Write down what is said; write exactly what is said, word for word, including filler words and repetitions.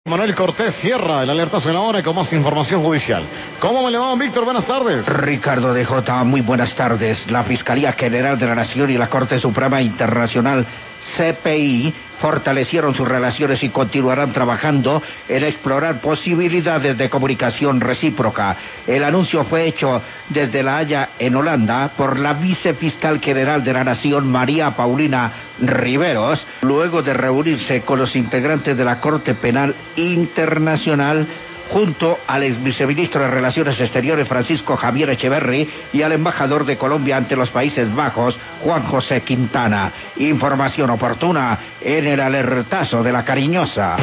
Manuel Cortés cierra el alertazo en la hora con más información judicial. ¿Cómo me le va, Víctor? Buenas tardes. Ricardo D J, muy buenas tardes. La Fiscalía General de la Nación y la Corte Suprema Internacional, C P I, fortalecieron sus relaciones y continuarán trabajando en explorar posibilidades de comunicación recíproca. El anuncio fue hecho desde La Haya, en Holanda, por la vicefiscal general de la Nación, María Paulina Riveros, luego de reunirse con los integrantes de la Corte Penal Internacional, junto al ex viceministro de Relaciones Exteriores, Francisco Javier Echeverri, y al embajador de Colombia ante los Países Bajos, Juan José Quintana. Información oportuna en el alertazo de La Cariñosa.